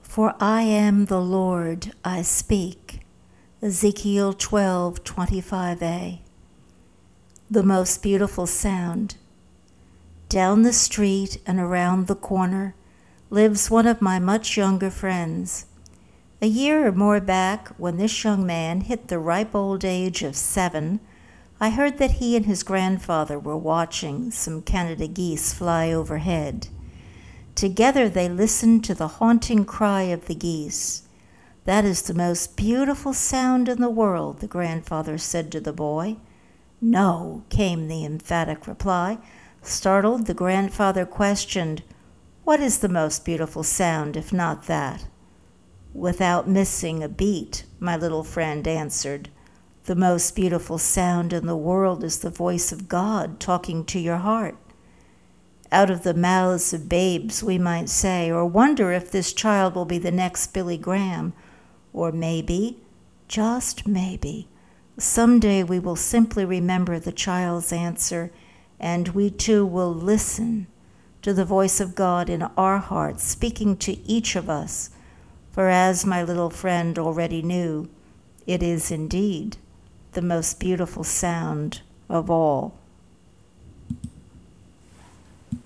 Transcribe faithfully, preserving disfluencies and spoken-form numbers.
For I am the Lord, I speak. Ezekiel twelve twenty-five a. The most beautiful sound. Down the street and around the corner lives one of my much younger friends. A year or more back, when this young man hit the ripe old age of seven, I heard that he and his grandfather were watching some Canada geese fly overhead. Together they listened to the haunting cry of the geese. "That is the most beautiful sound in the world," the grandfather said to the boy. "No," came the emphatic reply. Startled, the grandfather questioned, "What is the most beautiful sound, if not that?" "Without missing a beat," my little friend answered, "the most beautiful sound in the world is the voice of God talking to your heart." Out of the mouths of babes, we might say, or wonder if this child will be the next Billy Graham, or maybe, just maybe, someday we will simply remember the child's answer, and we too will listen to the voice of God in our hearts, speaking to each of us. For as my little friend already knew, it is indeed the most beautiful sound of all.